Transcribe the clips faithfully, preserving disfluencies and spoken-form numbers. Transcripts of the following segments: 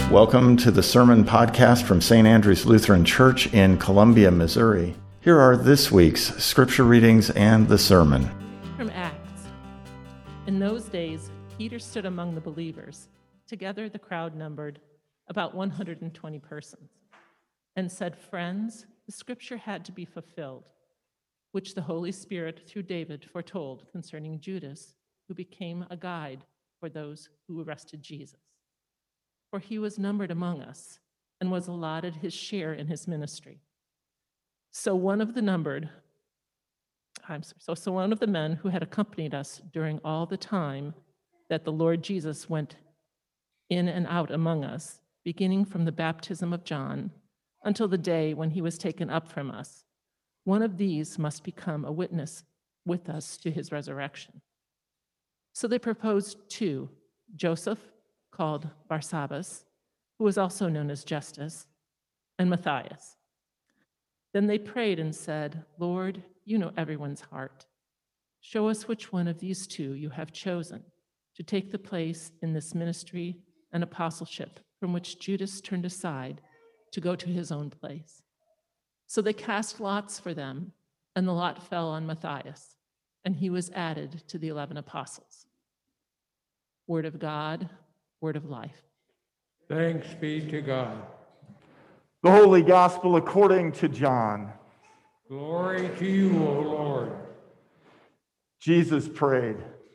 Welcome to the Sermon Podcast from Saint Andrew's Lutheran Church in Columbia, Missouri. Here are this week's scripture readings and the sermon. From Acts. In those days, Peter stood among the believers. Together the crowd numbered about one hundred twenty persons, and said, "Friends, the scripture had to be fulfilled, which the Holy Spirit through David foretold concerning Judas, who became a guide for those who arrested Jesus. For he was numbered among us and was allotted his share in his ministry. So one of the numbered, I'm sorry, so, so one of the men who had accompanied us during all the time that the Lord Jesus went in and out among us, beginning from the baptism of John until the day when he was taken up from us, one of these must become a witness with us to his resurrection." So they proposed two, Joseph, called Barsabbas, who was also known as Justus, and Matthias. Then they prayed and said, "Lord, you know everyone's heart. Show us which one of these two you have chosen to take the place in this ministry and apostleship from which Judas turned aside to go to his own place." So they cast lots for them, and the lot fell on Matthias, and he was added to the eleven apostles. Word of God, word of life. Thanks be to God. The Holy Gospel according to John. Glory to you, O Lord. Jesus prayed,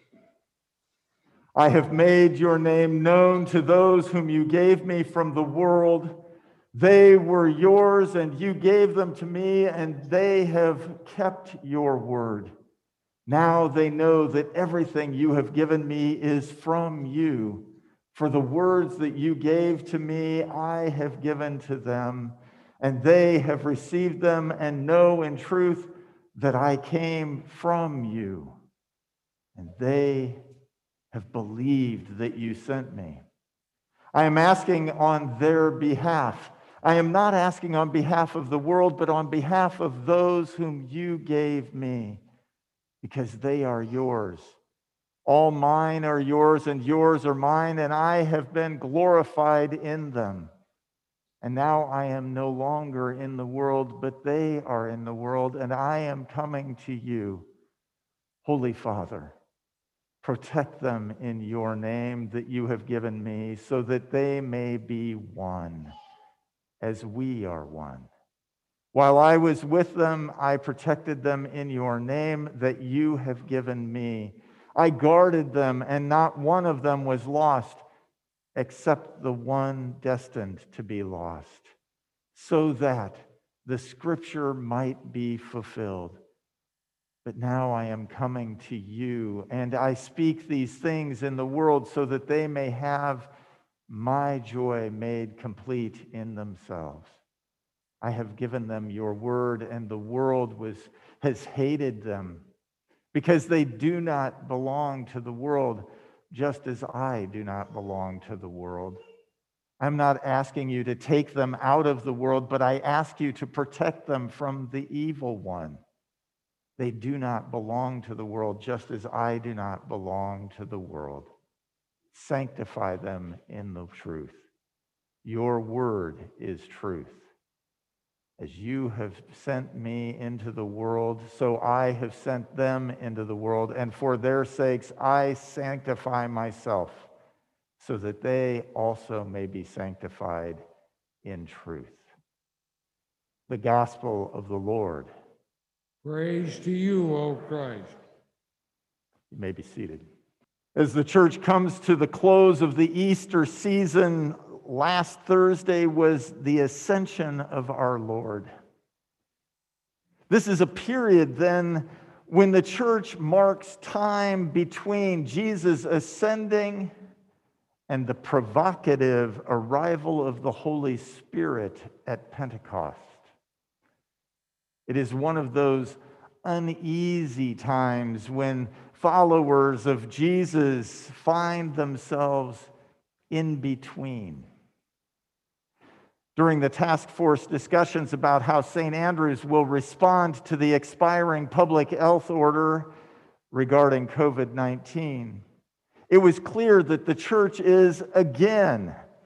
"I have made your name known to those whom you gave me from the world. They were yours, and you gave them to me, and they have kept your word. Now they know that everything you have given me is from you. For the words that you gave to me, I have given to them, and they have received them and know in truth that I came from you, and they have believed that you sent me. I am asking on their behalf. I am not asking on behalf of the world, but on behalf of those whom you gave me, because they are yours. All mine are yours, and yours are mine, and I have been glorified in them. And now I am no longer in the world, but they are in the world, and I am coming to you. Holy Father, protect them in your name that you have given me, so that they may be one, as we are one. While I was with them, I protected them in your name that you have given me. I guarded them, and not one of them was lost, except the one destined to be lost, so that the scripture might be fulfilled. But now I am coming to you, and I speak these things in the world so that they may have my joy made complete in themselves. I have given them your word, and the world was, has hated them, because they do not belong to the world, just as I do not belong to the world. I'm not asking you to take them out of the world, but I ask you to protect them from the evil one. They do not belong to the world, just as I do not belong to the world. Sanctify them in the truth. Your word is truth. As you have sent me into the world, so I have sent them into the world, and for their sakes I sanctify myself, so that they also may be sanctified in truth." The gospel of the Lord. Praise to you, O Christ. You may be seated. As the church comes to the close of the Easter season, last Thursday was the ascension of our Lord. This is a period then when the church marks time between Jesus ascending and the provocative arrival of the Holy Spirit at Pentecost. It is one of those uneasy times when followers of Jesus find themselves in between. During the task force discussions about how Saint Andrew's will respond to the expiring public health order regarding covid nineteen, it was clear that the church is again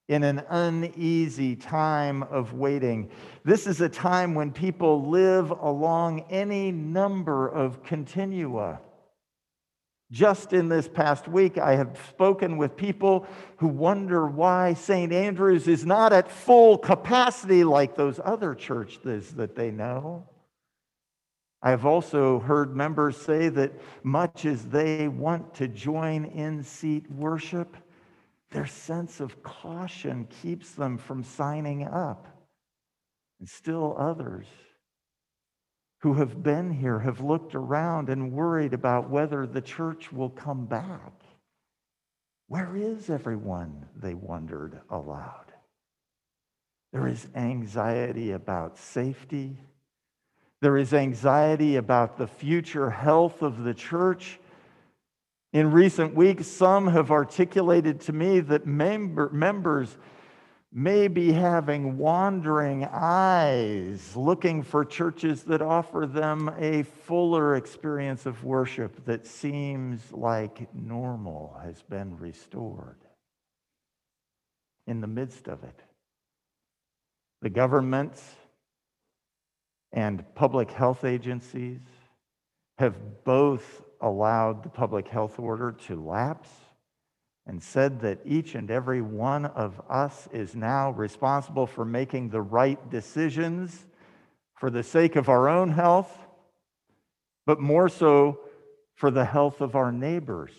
in an uneasy time of waiting. This is a time when people live along any number of continua. Just in this past week, I have spoken with people who wonder why Saint Andrew's is not at full capacity like those other churches that they know. I have also heard members say that much as they want to join in-seat worship, their sense of caution keeps them from signing up. And still others who have been here have looked around and worried about whether the church will come back. Where is everyone? They wondered aloud. There is anxiety about safety. There is anxiety about the future health of the church. In recent weeks, some have articulated to me that member, members may be having wandering eyes, looking for churches that offer them a fuller experience of worship that seems like normal has been restored. In the midst of it, the governments and public health agencies have both allowed the public health order to lapse and said that each and every one of us is now responsible for making the right decisions for the sake of our own health, but more so for the health of our neighbors.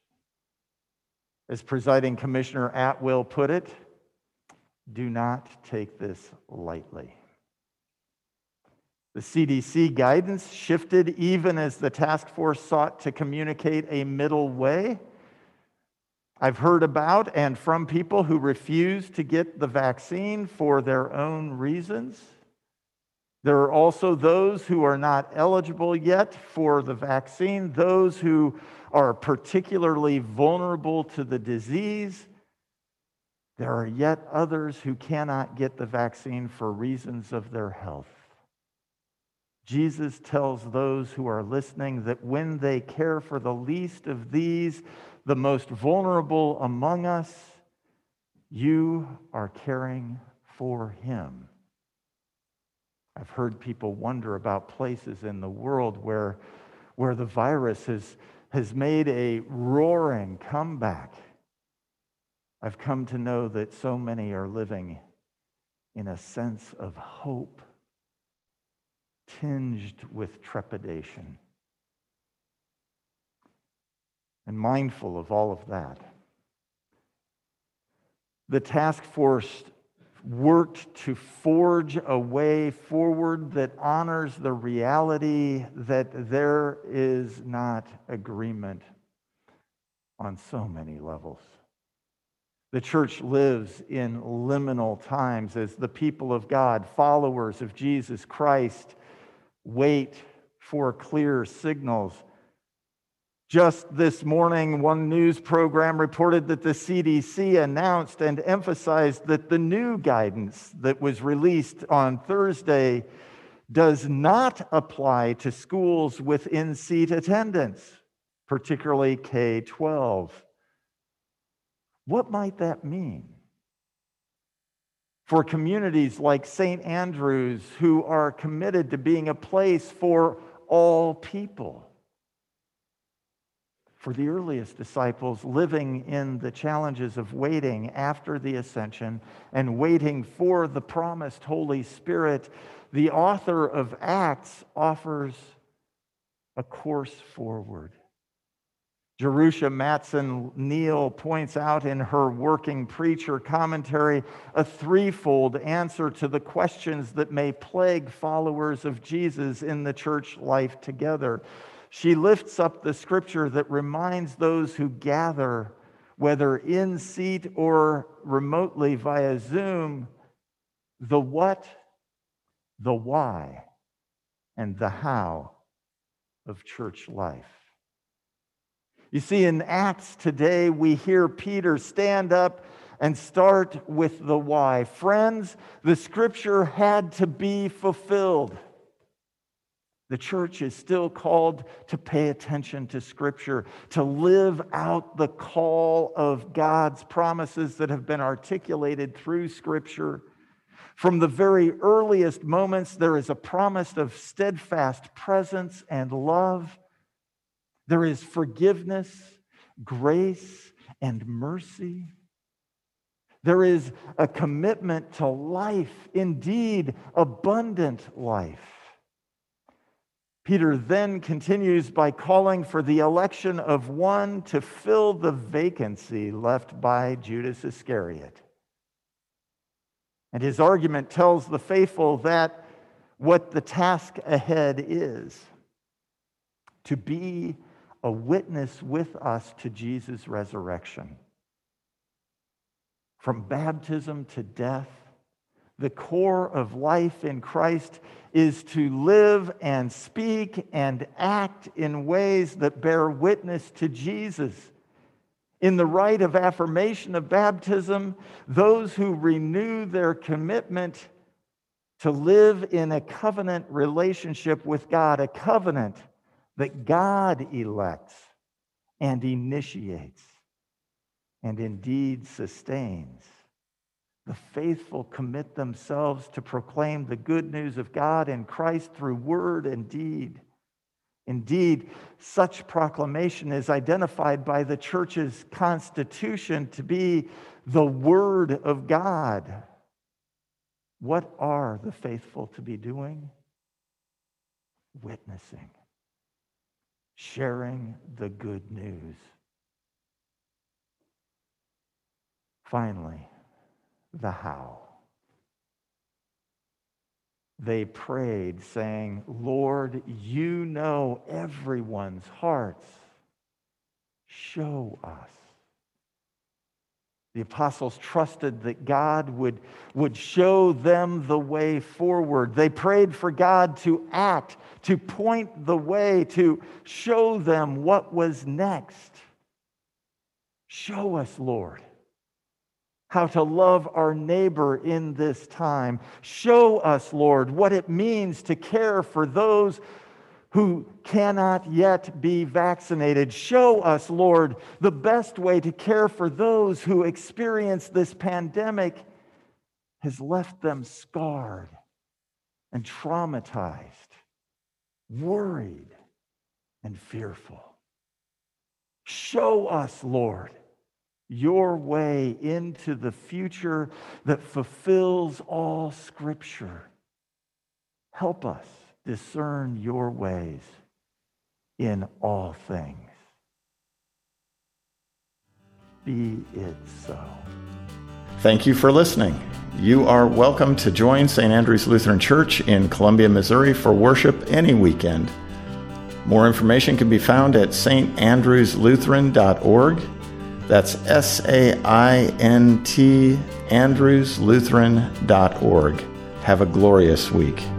As Presiding Commissioner Atwill put it, do not take this lightly. The C D C guidance shifted even as the task force sought to communicate a middle way. I've heard about and from people who refuse to get the vaccine for their own reasons. There are also those who are not eligible yet for the vaccine, those who are particularly vulnerable to the disease. There are yet others who cannot get the vaccine for reasons of their health. Jesus tells those who are listening that when they care for the least of these, the most vulnerable among us, you are caring for him. I've heard people wonder about places in the world where, where the virus has, has made a roaring comeback. I've come to know that so many are living in a sense of hope, tinged with trepidation. And mindful of all of that, the task force worked to forge a way forward that honors the reality that there is not agreement on so many levels. The church lives in liminal times as the people of God, followers of Jesus Christ, wait for clear signals. Just this morning, one news program reported that the C D C announced and emphasized that the new guidance that was released on Thursday does not apply to schools with in-seat attendance, particularly K twelve. What might that mean for communities like Saint Andrew's who are committed to being a place for all people? For the earliest disciples living in the challenges of waiting after the ascension and waiting for the promised Holy Spirit, the author of Acts offers a course forward. Jerusha Matson Neal points out in her Working Preacher commentary a threefold answer to the questions that may plague followers of Jesus in the church life together. She lifts up the scripture that reminds those who gather, whether in seat or remotely via Zoom, the what, the why, and the how of church life. You see, in Acts today, we hear Peter stand up and start with the why. Friends, the scripture had to be fulfilled. The church is still called to pay attention to Scripture, to live out the call of God's promises that have been articulated through Scripture. From the very earliest moments, there is a promise of steadfast presence and love. There is forgiveness, grace, and mercy. There is a commitment to life, indeed, abundant life. Peter then continues by calling for the election of one to fill the vacancy left by Judas Iscariot. And his argument tells the faithful that what the task ahead is: to be a witness with us to Jesus' resurrection. From baptism to death, the core of life in Christ is to live and speak and act in ways that bear witness to Jesus. In the rite of affirmation of baptism, those who renew their commitment to live in a covenant relationship with God, a covenant that God elects and initiates and indeed sustains. The faithful commit themselves to proclaim the good news of God in Christ through word and deed. Indeed, such proclamation is identified by the church's constitution to be the Word of God. What are the faithful to be doing? Witnessing, sharing the good news. Finally, the how. They prayed, saying, "Lord, you know everyone's hearts. Show us." The apostles trusted that God would, would show them the way forward. They prayed for God to act, to point the way, to show them what was next. Show us, Lord, how to love our neighbor in this time. Show us, Lord, what it means to care for those who cannot yet be vaccinated. Show us, Lord, the best way to care for those who experience this pandemic has left them scarred and traumatized, worried and fearful. Show us, Lord, your way into the future that fulfills all Scripture. Help us discern your ways in all things. Be it so. Thank you for listening. You are welcome to join Saint Andrew's Lutheran Church in Columbia, Missouri for worship any weekend. More information can be found at s t andrews lutheran dot org. That's S A I N T Andrews Lutheran dot org. Have a glorious week.